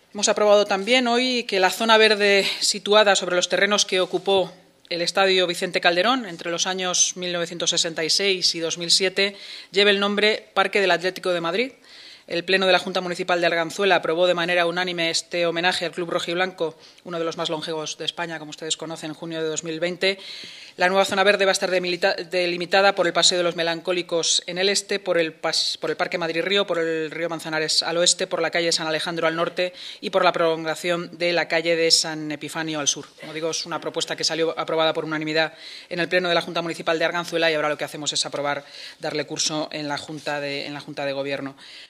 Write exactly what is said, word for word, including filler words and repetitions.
Hemos aprobado también hoy que la zona verde situada sobre los terrenos que ocupó el Estadio Vicente Calderón entre los años mil novecientos sesenta y seis y dos mil siete lleve el nombre Parque del Atlético de Madrid. El Pleno de la Junta Municipal de Arganzuela aprobó de manera unánime este homenaje al Club Rojiblanco, uno de los más longevos de España, como ustedes conocen, en junio de dos mil veinte. La nueva zona verde va a estar delimitada por el Paseo de los Melancólicos en el este, por el, por el Parque Madrid-Río, por el río Manzanares al oeste, por la calle San Alejandro al norte y por la prolongación de la calle de San Epifanio al sur. Como digo, es una propuesta que salió aprobada por unanimidad en el Pleno de la Junta Municipal de Arganzuela y ahora lo que hacemos es aprobar, darle curso en la Junta de, en la Junta de Gobierno.